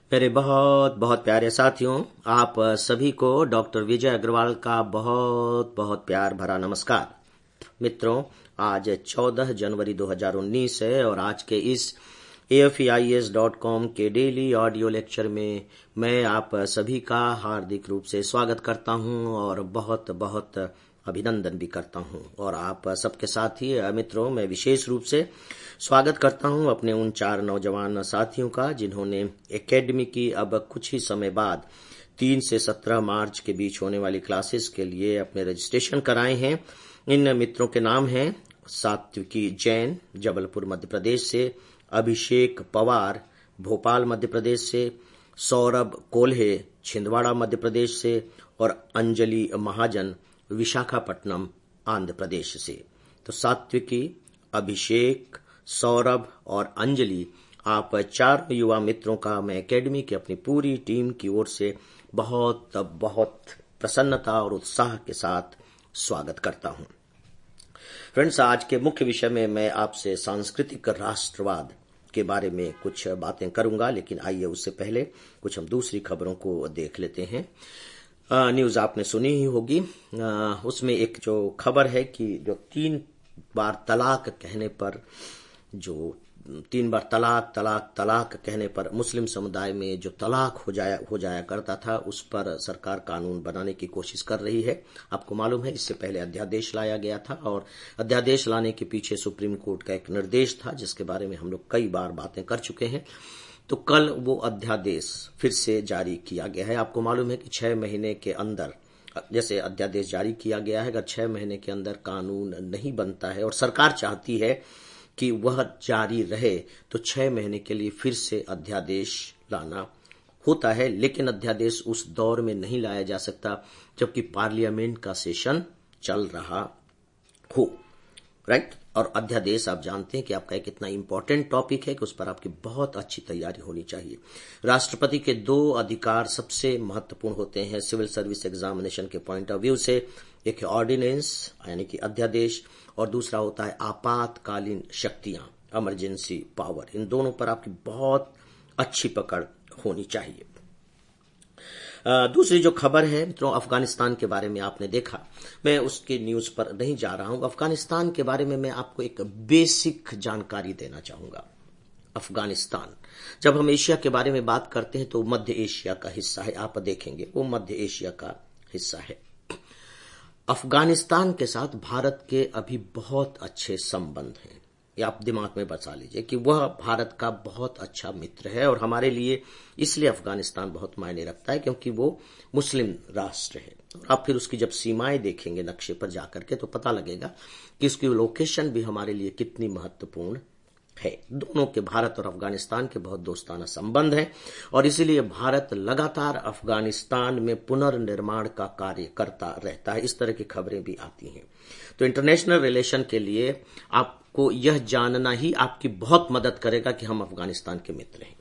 मेरे बहुत बहुत प्यारे साथियों, आप सभी को डॉक्टर विजय अग्रवाल का बहुत बहुत प्यार भरा नमस्कार। मित्रों, आज 14 जनवरी 2019 है और आज के इस AFEIS.com के डेली ऑडियो लेक्चर में मैं आप सभी का हार्दिक रूप से स्वागत करता हूं और बहुत बहुत अभिनंदन भी करता हूं। और आप सबके साथ ही मित्रों, मैं विशेष रूप से स्वागत करता हूं अपने उन 4 नौजवान साथियों का जिन्होंने एकेडमी की अब कुछ ही समय बाद 3 से 17 मार्च के बीच होने वाली क्लासेस के लिए अपने रजिस्ट्रेशन कराए हैं। इन मित्रों के नाम हैं सात्विकी जैन, जबलपुर मध्य प्रदेश से, अभिषेक पवार, भोपाल मध्य प्रदेश से, सौरभ कोल्हे, छिंदवाड़ा मध्य प्रदेश से और अंजलि महाजन, विशाखापट्टनम आंध्र प्रदेश से। तो सात्विकी, अभिषेक, सौरभ और अंजलि, आप 4 युवा मित्रों का मैं एकेडमी की अपनी पूरी टीम की ओर से बहुत बहुत प्रसन्नता और उत्साह के साथ स्वागत करता हूं। फ्रेंड्स, आज के मुख्य विषय में मैं आपसे सांस्कृतिक राष्ट्रवाद के बारे में कुछ बातें करूंगा, लेकिन आइए उससे पहले कुछ हम दूसरी खबरों को देख लेते हैं। न्यूज आपने सुनी ही होगी। उसमें एक जो खबर है कि जो 3 बार तलाक कहने पर जो 3 बार तलाक कहने पर मुस्लिम समुदाय में जो तलाक हो जाया करता था, उस पर सरकार कानून बनाने की कोशिश कर रही है। आपको मालूम है, इससे पहले अध्यादेश लाया गया था और अध्यादेश लाने के पीछे सुप्रीम कोर्ट का एक निर्देश था जिसके बारे में हम लोग कई बार बातें कर चुके हैं। तो कल वो अध्यादेश फिर से जारी किया गया है। आपको मालूम है कि 6 महीने के अंदर, जैसे अध्यादेश जारी किया गया है, अगर 6 महीने के अंदर कानून नहीं बनता है और सरकार चाहती है कि वह जारी रहे तो 6 महीने के लिए फिर से अध्यादेश लाना होता है। लेकिन अध्यादेश उस दौर में नहीं लाया जा सकता जबकि पार्लियामेंट का सेशन चल रहा हो, राइट। और अध्यादेश आप जानते हैं कि आपका एक इतना इंपॉर्टेंट टॉपिक है कि उस पर आपकी बहुत अच्छी तैयारी होनी चाहिए। राष्ट्रपति के 2 अधिकार सबसे महत्वपूर्ण होते हैं सिविल सर्विस एग्जामिनेशन के पॉइंट ऑफ व्यू से। एक है ऑर्डिनेंस यानी कि अध्यादेश और दूसरा होता है आपातकालीन शक्तियां, इमरजेंसी पावर। इन दोनों पर आपकी बहुत अच्छी पकड़ होनी चाहिए। दूसरी जो खबर है मित्रों, अफगानिस्तान के बारे में आपने देखा। मैं उसके न्यूज पर नहीं जा रहा हूं। अफगानिस्तान के बारे में मैं आपको एक बेसिक जानकारी देना चाहूंगा। अफगानिस्तान, जब हम एशिया के बारे में बात करते हैं तो मध्य एशिया का हिस्सा है। आप देखेंगे वो मध्य एशिया का हिस्सा है। अफगानिस्तान के साथ भारत के अभी बहुत अच्छे संबंध हैं। ये आप दिमाग में बसा लीजिए कि वह भारत का बहुत अच्छा मित्र है और हमारे लिए इसलिए अफगानिस्तान बहुत मायने रखता है क्योंकि वो मुस्लिम राष्ट्र है। आप फिर उसकी जब सीमाएं देखेंगे नक्शे पर जाकर के तो पता लगेगा कि उसकी लोकेशन भी हमारे लिए कितनी महत्वपूर्ण है। दोनों के, भारत और अफगानिस्तान के बहुत दोस्ताना संबंध है और इसीलिए भारत लगातार अफगानिस्तान में पुनर्निर्माण का कार्य करता रहता है। इस तरह की खबरें भी आती हैं। तो इंटरनेशनल रिलेशन के लिए आपको यह जानना ही आपकी बहुत मदद करेगा कि हम अफगानिस्तान के मित्र हैं।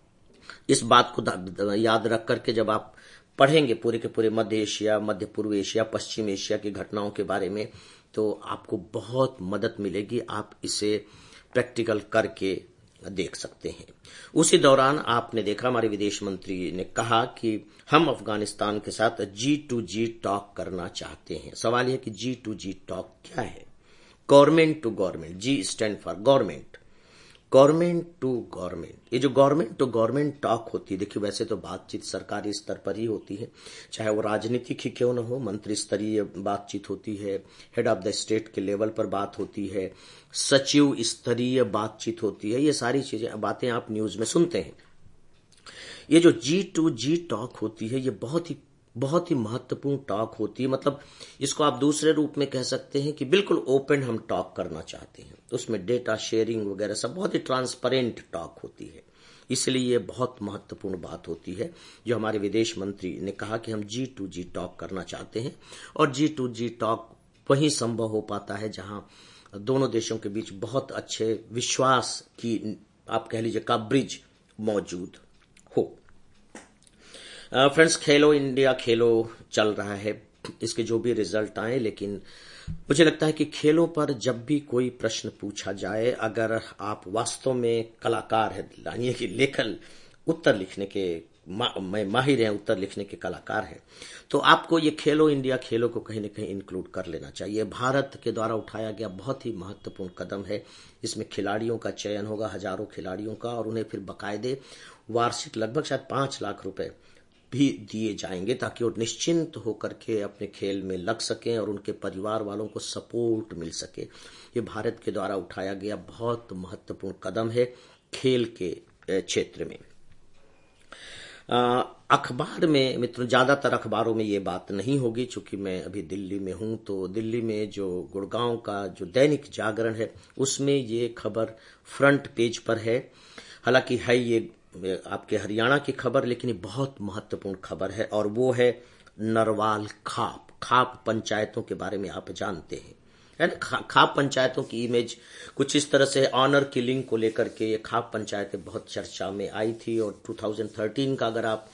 इस बात को याद रख करके जब आप पढ़ेंगे पूरे के पूरे मध्य एशिया, मध्य पूर्व एशिया, पश्चिम एशिया की घटनाओं के बारे में, तो आपको बहुत मदद मिलेगी। आप इसे प्रैक्टिकल करके देख सकते हैं। उसी दौरान आपने देखा हमारे विदेश मंत्री ने कहा कि हम अफगानिस्तान के साथ G2G टॉक करना चाहते हैं। सवाल यह कि G2G टॉक क्या है? Government to government, G stand for government, government to government. ये जो गवर्नमेंट टू गवर्नमेंट टॉक होती है, देखिए वैसे तो बातचीत सरकारी स्तर पर ही होती है, चाहे वो राजनीतिक ही क्यों न हो। मंत्री स्तरीय बातचीत होती है, हेड ऑफ द स्टेट के लेवल पर बात होती है, सचिव स्तरीय बातचीत होती है। ये सारी चीजें, बातें आप न्यूज में सुनते हैं। ये जो G2G टॉक होती है, ये बहुत ही महत्वपूर्ण टॉक होती है। मतलब इसको आप दूसरे रूप में कह सकते हैं कि बिल्कुल ओपन हम टॉक करना चाहते हैं। उसमें डेटा शेयरिंग वगैरह सब बहुत ही ट्रांसपेरेंट टॉक होती है। इसलिए ये बहुत महत्वपूर्ण बात होती है जो हमारे विदेश मंत्री ने कहा कि हम G2G टॉक करना चाहते हैं। और G2G टॉक वहीं संभव हो पाता है जहां दोनों देशों के बीच बहुत अच्छे विश्वास की, आप कह लीजिए, का ब्रिज मौजूद हो। फ्रेंड्स, खेलो इंडिया खेलो चल रहा है, इसके जो भी रिजल्ट आए, लेकिन मुझे लगता है कि खेलों पर जब भी कोई प्रश्न पूछा जाए, अगर आप वास्तव में कलाकार हैं, यानी कि लेखन उत्तर लिखने के माहिर हैं, उत्तर लिखने के कलाकार हैं। तो आपको ये खेलो इंडिया खेलों को कहीं न कहीं इंक्लूड कर लेना चाहिए। भारत के द्वारा उठाया गया बहुत ही महत्वपूर्ण कदम है। इसमें खिलाड़ियों का चयन होगा, हजारों खिलाड़ियों का, और उन्हें फिर बकायदे वार्षिक लगभग शायद 5 लाख रुपए भी दिए जाएंगे ताकि वो निश्चिंत होकर के अपने खेल में लग सकें और उनके परिवार वालों को सपोर्ट मिल सके। ये भारत के द्वारा उठाया गया बहुत महत्वपूर्ण कदम है खेल के क्षेत्र में। अखबार में मित्रों, ज्यादातर अखबारों में ये बात नहीं होगी, चूंकि मैं अभी दिल्ली में हूं, तो दिल्ली में जो गुड़गांव का जो दैनिक जागरण है उसमें ये खबर फ्रंट पेज पर है। हालांकि है ये आपके हरियाणा की खबर, लेकिन ये बहुत महत्वपूर्ण खबर है, और वो है नरवाल खाप पंचायतों के बारे में आप जानते हैं, है ना। खाप पंचायतों की इमेज कुछ इस तरह से ऑनर किलिंग को लेकर के ये खाप पंचायतें बहुत चर्चा में आई थी। और 2013 का अगर आप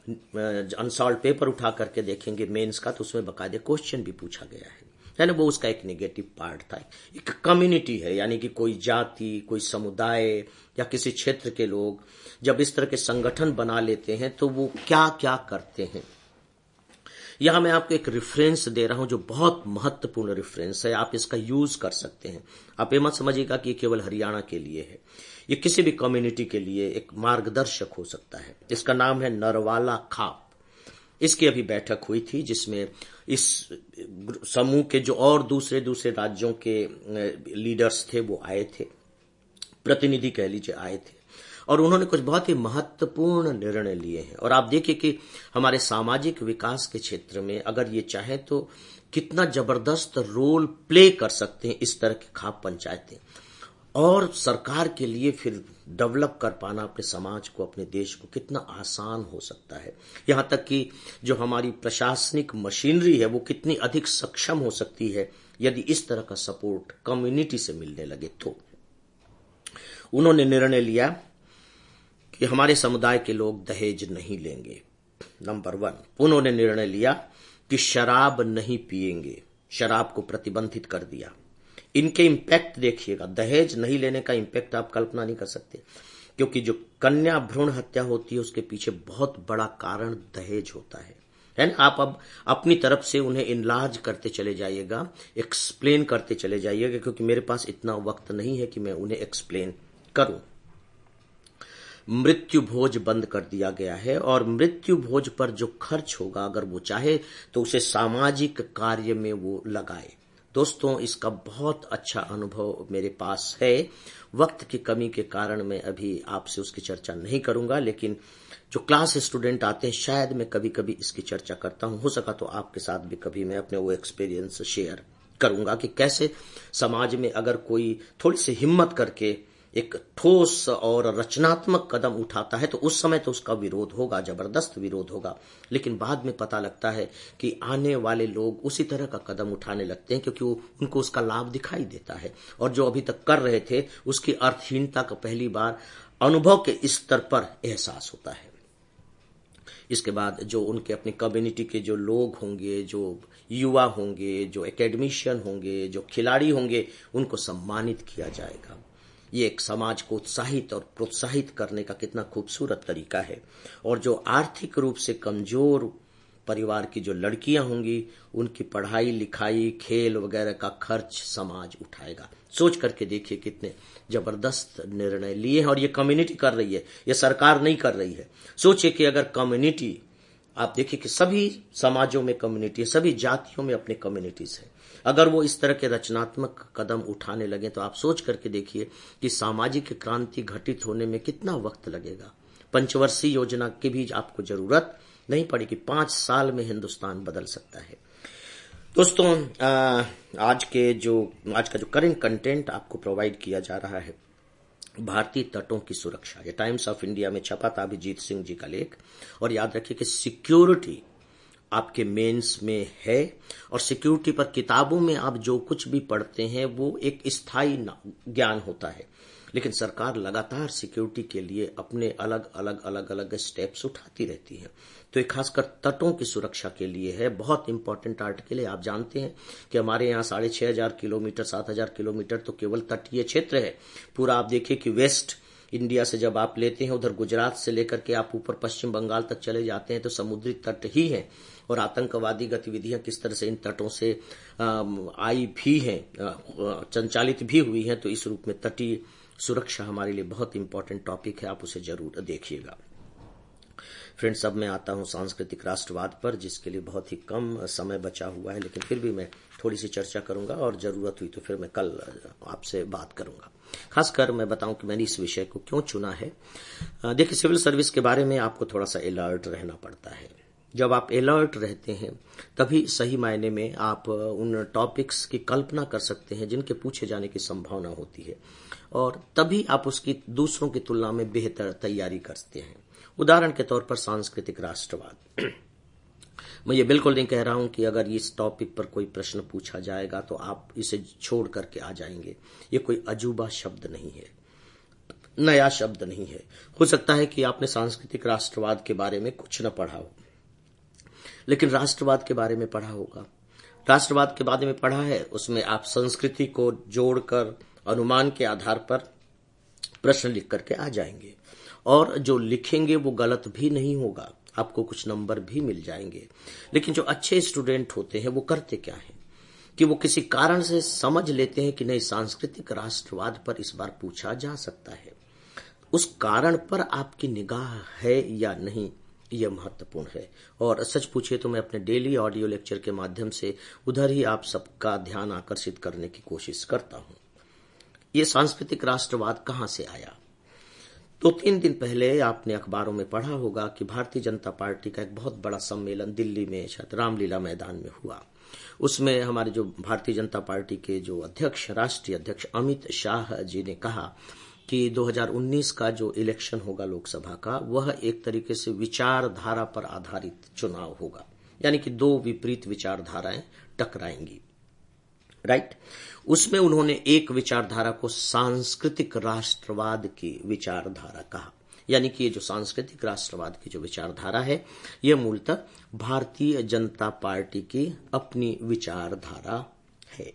अनसॉल्व पेपर उठा करके देखेंगे मेंस का, तो उसमें बाकायदे क्वेश्चन भी पूछा गया है ना। वो उसका एक नेगेटिव पार्ट था। एक कम्युनिटी है, यानी कि कोई जाति, कोई समुदाय या किसी क्षेत्र के लोग जब इस तरह के संगठन बना लेते हैं तो वो क्या क्या करते हैं। यहां मैं आपको एक रेफरेंस दे रहा हूं जो बहुत महत्वपूर्ण रेफरेंस है, आप इसका यूज कर सकते हैं। आप ये मत समझिएगा कि ये केवल हरियाणा के लिए है, ये किसी भी कम्युनिटी के लिए एक मार्गदर्शक हो सकता है। इसका नाम है नरवाला खाप। इसकी अभी बैठक हुई थी जिसमें इस समूह के जो और दूसरे राज्यों के लीडर्स थे वो आए थे, प्रतिनिधि कह लीजिए आए थे, और उन्होंने कुछ बहुत ही महत्वपूर्ण निर्णय लिए हैं। और आप देखिए कि हमारे सामाजिक विकास के क्षेत्र में अगर ये चाहे तो कितना जबरदस्त रोल प्ले कर सकते हैं इस तरह की खाप पंचायतें, और सरकार के लिए फिर डेवलप कर पाना अपने समाज को, अपने देश को कितना आसान हो सकता है। यहां तक कि जो हमारी प्रशासनिक मशीनरी है वो कितनी अधिक सक्षम हो सकती है यदि इस तरह का सपोर्ट कम्युनिटी से मिलने लगे। तो उन्होंने निर्णय लिया कि हमारे समुदाय के लोग दहेज नहीं लेंगे। नंबर 1, उन्होंने निर्णय लिया कि शराब नहीं पिएंगे, शराब को प्रतिबंधित कर दिया। इनके इंपैक्ट देखिएगा, दहेज नहीं लेने का इंपैक्ट आप कल्पना नहीं कर सकते, क्योंकि जो कन्या भ्रूण हत्या होती है उसके पीछे बहुत बड़ा कारण दहेज होता है ना। आप अब अपनी तरफ से उन्हें इनलार्ज करते चले जाइएगा, एक्सप्लेन करते चले जाइएगा, क्योंकि मेरे पास इतना वक्त नहीं है कि मैं उन्हें एक्सप्लेन करूं। मृत्यु भोज बंद कर दिया गया है, और मृत्यु भोज पर जो खर्च होगा अगर वो चाहे तो उसे सामाजिक कार्य में वो लगाए। दोस्तों, इसका बहुत अच्छा अनुभव मेरे पास है। वक्त की कमी के कारण मैं अभी आपसे उसकी चर्चा नहीं करूंगा, लेकिन जो क्लास स्टूडेंट आते हैं शायद मैं कभी कभी इसकी चर्चा करता हूं। हो सका तो आपके साथ भी कभी मैं अपने वो एक्सपीरियंस शेयर करूंगा कि कैसे समाज में अगर कोई थोड़ी सी हिम्मत करके एक ठोस और रचनात्मक कदम उठाता है तो उस समय तो उसका विरोध होगा, जबरदस्त विरोध होगा, लेकिन बाद में पता लगता है कि आने वाले लोग उसी तरह का कदम उठाने लगते हैं क्योंकि उनको उसका लाभ दिखाई देता है, और जो अभी तक कर रहे थे उसकी अर्थहीनता का पहली बार अनुभव के स्तर पर एहसास होता है। इसके बाद जो उनके अपनी कम्युनिटी के जो लोग होंगे, जो युवा होंगे, जो एकेडमिशियन होंगे, जो खिलाड़ी होंगे, उनको सम्मानित किया जाएगा। ये एक समाज को उत्साहित और प्रोत्साहित करने का कितना खूबसूरत तरीका है। और जो आर्थिक रूप से कमजोर परिवार की जो लड़कियां होंगी उनकी पढ़ाई लिखाई, खेल वगैरह का खर्च समाज उठाएगा। सोच करके देखिए कितने जबरदस्त निर्णय लिए हैं, और ये कम्युनिटी कर रही है, ये सरकार नहीं कर रही है। सोचिए कि अगर कम्युनिटी, आप देखिए कि सभी समाजों में कम्युनिटी है, सभी जातियों में अपने कम्युनिटीज है, अगर वो इस तरह के रचनात्मक कदम उठाने लगे तो आप सोच करके देखिए कि सामाजिक क्रांति घटित होने में कितना वक्त लगेगा। पंचवर्षीय योजना की भी आपको जरूरत नहीं पड़ेगी, 5 साल में हिंदुस्तान बदल सकता है। दोस्तों, आज का जो करंट कंटेंट आपको प्रोवाइड किया जा रहा है, भारतीय तटों की सुरक्षा, ये टाइम्स ऑफ इंडिया में छपा था अभिजीत सिंह जी का लेख। और याद रखिए कि सिक्योरिटी आपके मेंस में है, और सिक्योरिटी पर किताबों में आप जो कुछ भी पढ़ते हैं वो एक स्थायी ज्ञान होता है, लेकिन सरकार लगातार सिक्योरिटी के लिए अपने अलग अलग स्टेप्स उठाती रहती है। तो ये खासकर तटों की सुरक्षा के लिए है, बहुत इंपॉर्टेंट आर्टिकल है। आप जानते हैं कि हमारे यहाँ 6500 किलोमीटर 7000 किलोमीटर तो केवल तटीय क्षेत्र है। पूरा आप देखिए कि वेस्ट इंडिया से जब आप लेते हैं, उधर गुजरात से लेकर के आप ऊपर पश्चिम बंगाल तक चले जाते हैं तो समुद्री तट ही हैं, और आतंकवादी गतिविधियां किस तरह से इन तटों से आई भी हैं, संचालित भी हुई हैं। तो इस रूप में तटीय सुरक्षा हमारे लिए बहुत इंपॉर्टेंट टॉपिक है, आप उसे जरूर देखिएगा। फ्रेंड्स, अब मैं आता हूं सांस्कृतिक राष्ट्रवाद पर, जिसके लिए बहुत ही कम समय बचा हुआ है, लेकिन फिर भी मैं थोड़ी सी चर्चा करूंगा और जरूरत हुई तो फिर मैं कल आपसे बात करूंगा। खासकर मैं बताऊं कि मैंने इस विषय को क्यों चुना है। देखिए, सिविल सर्विस के बारे में आपको थोड़ा सा अलर्ट रहना पड़ता है। जब आप अलर्ट रहते हैं तभी सही मायने में आप उन टॉपिक्स की कल्पना कर सकते हैं जिनके पूछे जाने की संभावना होती है, और तभी आप उसकी दूसरों की तुलना में बेहतर तैयारी करते हैं। उदाहरण के तौर पर सांस्कृतिक राष्ट्रवाद। मैं ये बिल्कुल नहीं कह रहा हूं कि अगर इस टॉपिक पर कोई प्रश्न पूछा जाएगा तो आप इसे छोड़ करके आ जाएंगे। ये कोई अजूबा शब्द नहीं है, नया शब्द नहीं है। हो सकता है कि आपने सांस्कृतिक राष्ट्रवाद के बारे में कुछ न पढ़ा हो, लेकिन राष्ट्रवाद के बारे में पढ़ा होगा। राष्ट्रवाद के बारे में पढ़ा है, उसमें आप संस्कृति को जोड़कर अनुमान के आधार पर प्रश्न लिख करके आ जाएंगे, और जो लिखेंगे वो गलत भी नहीं होगा, आपको कुछ नंबर भी मिल जाएंगे। लेकिन जो अच्छे स्टूडेंट होते हैं वो करते क्या है कि वो किसी कारण से समझ लेते हैं कि नहीं, सांस्कृतिक राष्ट्रवाद पर इस बार पूछा जा सकता है। उस कारण पर आपकी निगाह है या नहीं, यह महत्वपूर्ण है। और सच पूछिए तो मैं अपने डेली ऑडियो लेक्चर के माध्यम से उधर ही आप सबका ध्यान आकर्षित करने की कोशिश करता हूं। ये सांस्कृतिक राष्ट्रवाद कहां से आया? 2-3 दिन पहले आपने अखबारों में पढ़ा होगा कि भारतीय जनता पार्टी का एक बहुत बड़ा सम्मेलन दिल्ली में शायद रामलीला मैदान में हुआ। उसमें हमारे जो भारतीय जनता पार्टी के जो अध्यक्ष, राष्ट्रीय अध्यक्ष अमित शाह जी ने कहा कि 2019 का जो इलेक्शन होगा लोकसभा का, वह एक तरीके से विचारधारा पर आधारित चुनाव होगा, यानी कि दो विपरीत विचारधाराएं टकराएंगी। राइट। उसमें उन्होंने एक विचारधारा को सांस्कृतिक राष्ट्रवाद की विचारधारा कहा, यानी कि ये जो सांस्कृतिक राष्ट्रवाद की जो विचारधारा है, यह मूलतः भारतीय जनता पार्टी की अपनी विचारधारा है।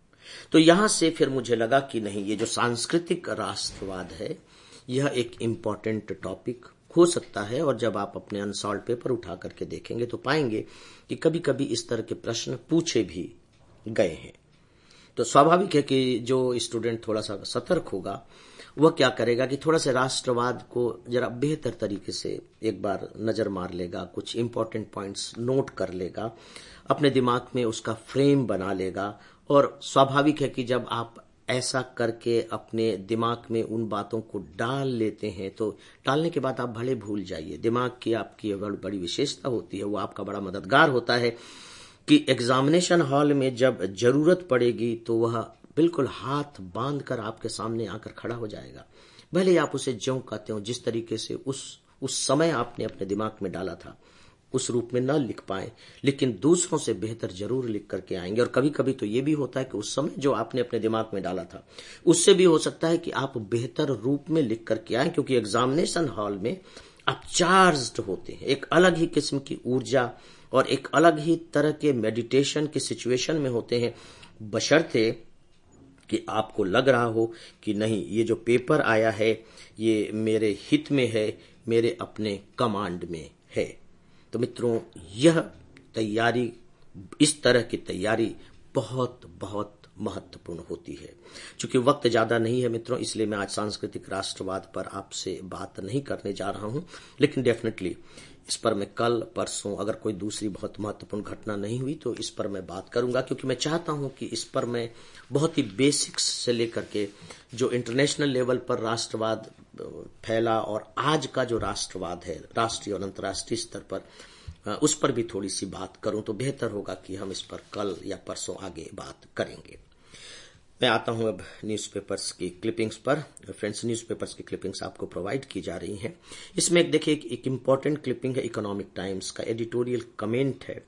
तो यहां से फिर मुझे लगा कि नहीं, ये जो सांस्कृतिक राष्ट्रवाद है यह एक इंपॉर्टेंट टॉपिक हो सकता है। और जब आप अपने अनसॉल्व पेपर उठा करके देखेंगे तो पाएंगे कि कभी कभी इस तरह के प्रश्न पूछे भी गए हैं। तो स्वाभाविक है कि जो स्टूडेंट थोड़ा सा सतर्क होगा वह क्या करेगा कि थोड़ा सा राष्ट्रवाद को जरा बेहतर तरीके से एक बार नजर मार लेगा, कुछ इंपॉर्टेंट पॉइंट्स नोट कर लेगा, अपने दिमाग में उसका फ्रेम बना लेगा। और स्वाभाविक है कि जब आप ऐसा करके अपने दिमाग में उन बातों को डाल लेते हैं तो डालने के बाद आप भले भूल जाइए। दिमाग की आपकी बड़ी विशेषता होती है, वो आपका बड़ा मददगार होता है कि एग्जामिनेशन हॉल में जब जरूरत पड़ेगी तो वह बिल्कुल हाथ बांध कर आपके सामने आकर खड़ा हो जाएगा। भले ही आप उसे ज्यों कहते हो, जिस तरीके से उस समय आपने अपने दिमाग में डाला था उस रूप में न लिख पाए, लेकिन दूसरों से बेहतर जरूर लिख करके आएंगे। और कभी कभी तो ये भी होता है कि उस समय जो आपने अपने दिमाग में डाला था उससे भी हो सकता है कि आप बेहतर रूप में लिख करके आए, क्योंकि एग्जामिनेशन हॉल में आप चार्ज्ड होते हैं, एक अलग ही किस्म की ऊर्जा और एक अलग ही तरह के मेडिटेशन की सिचुएशन में होते हैं, बशर्ते कि आपको लग रहा हो कि नहीं, ये जो पेपर आया है ये मेरे हित में है, मेरे अपने कमांड में है। तो मित्रों, यह तैयारी, इस तरह की तैयारी बहुत बहुत महत्वपूर्ण होती है। चूंकि वक्त ज्यादा नहीं है मित्रों, इसलिए मैं आज सांस्कृतिक राष्ट्रवाद पर आपसे बात नहीं करने जा रहा हूं, लेकिन डेफिनेटली इस पर मैं कल परसों, अगर कोई दूसरी बहुत महत्वपूर्ण घटना नहीं हुई तो इस पर मैं बात करूंगा, क्योंकि मैं चाहता हूं कि इस पर मैं बहुत ही बेसिक्स से लेकर के जो इंटरनेशनल लेवल पर राष्ट्रवाद फैला और आज का जो राष्ट्रवाद है राष्ट्रीय और अंतर्राष्ट्रीय स्तर पर, उस पर भी थोड़ी सी बात करूं तो बेहतर होगा कि हम इस पर कल या परसों आगे बात करेंगे। मैं आता हूं अब न्यूज़पेपर्स की क्लिपिंग्स पर। फ्रेंड्स, न्यूज़पेपर्स की क्लिपिंग्स आपको प्रोवाइड की जा रही हैं। इसमें देखिए एक इंपॉर्टेंट क्लिपिंग है, इकोनॉमिक टाइम्स का एडिटोरियल कमेंट है,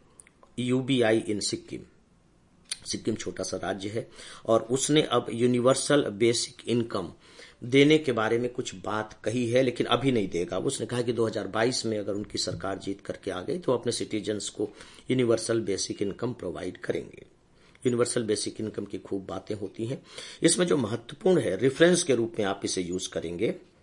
यूबीआई इन सिक्किम। सिक्किम छोटा सा राज्य है और उसने अब यूनिवर्सल बेसिक इनकम देने के बारे में कुछ बात कही है, लेकिन अभी नहीं देगा। उसने कहा कि 2022 में अगर उनकी सरकार जीत करके आ गई तो अपने सिटीजन्स को यूनिवर्सल बेसिक इनकम प्रोवाइड करेंगे। यूनिवर्सल बेसिक इनकम की खूब बातें होती हैं। इसमें जो महत्वपूर्ण है, रेफरेंस के रूप में आप इसे यूज करेंगे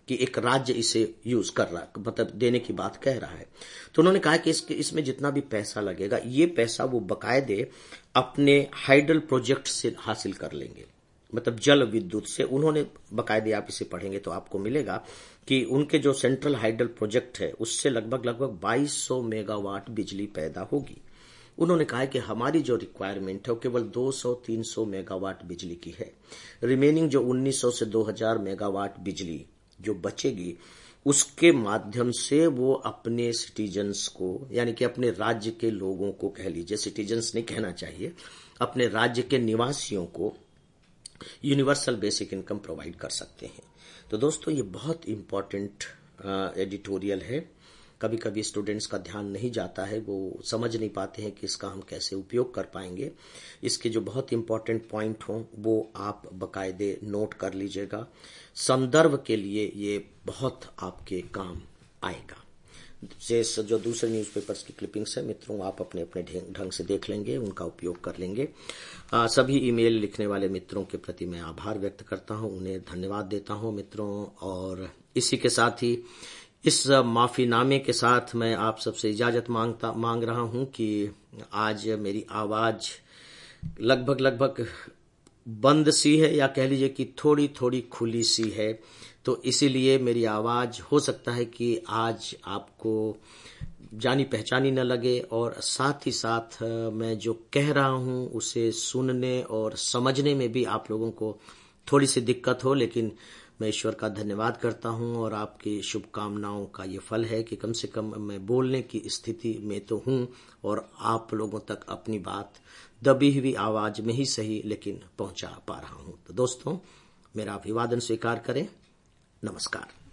कि एक राज्य इसे यूज कर रहा, मतलब देने की बात कह रहा है। तो उन्होंने कहा कि इसमें जितना भी पैसा लगेगा, ये पैसा वो बकायदे अपने हाइडल प्रोजेक्ट से हासिल कर लेंगे, मतलब जल विद्युत से। उन्होंने बकायदे, आप इसे पढ़ेंगे तो आपको मिलेगा कि उनके जो सेंट्रल हाइडल प्रोजेक्ट है उससे लगभग 2200 मेगावाट बिजली पैदा होगी। उन्होंने कहा कि हमारी जो रिक्वायरमेंट है वो केवल 200-300 मेगावाट बिजली की है। रिमेनिंग जो 1900 से 2000 मेगावाट बिजली जो बचेगी, उसके माध्यम से वो अपने सिटीजन्स को, यानी कि अपने राज्य के लोगों को, कह लीजिए सिटीजन्स नहीं कहना चाहिए, अपने राज्य के निवासियों को यूनिवर्सल बेसिक इनकम प्रोवाइड कर सकते हैं। तो दोस्तों, ये बहुत इंपॉर्टेंट एडिटोरियल है। कभी कभी स्टूडेंट्स का ध्यान नहीं जाता है, वो समझ नहीं पाते हैं कि इसका हम कैसे उपयोग कर पाएंगे। इसके जो बहुत इंपॉर्टेंट पॉइंट हों वो आप बकायदे नोट कर लीजिएगा। संदर्भ के लिए ये बहुत आपके काम आएगा। जैसे जो दूसरे न्यूज़पेपर्स की क्लिपिंग्स है मित्रों, आप अपने अपने ढंग से देख लेंगे, उनका उपयोग कर लेंगे। सभी ईमेल लिखने वाले मित्रों के प्रति मैं आभार व्यक्त करता हूं, उन्हें धन्यवाद देता हूं मित्रों। और इसी के साथ ही इस माफीनामे के साथ मैं आप सबसे इजाजत मांग रहा हूं कि आज मेरी आवाज लगभग बंद सी है, या कह लीजिए कि थोड़ी थोड़ी खुली सी है। तो इसीलिए मेरी आवाज हो सकता है कि आज आपको जानी पहचानी न लगे, और साथ ही साथ मैं जो कह रहा हूं उसे सुनने और समझने में भी आप लोगों को थोड़ी सी दिक्कत हो। लेकिन मैं ईश्वर का धन्यवाद करता हूं और आपकी शुभकामनाओं का ये फल है कि कम से कम मैं बोलने की स्थिति में तो हूं, और आप लोगों तक अपनी बात दबी हुई आवाज में ही सही लेकिन पहुंचा पा रहा हूं। तो दोस्तों, मेरा अभिवादन स्वीकार करें। नमस्कार।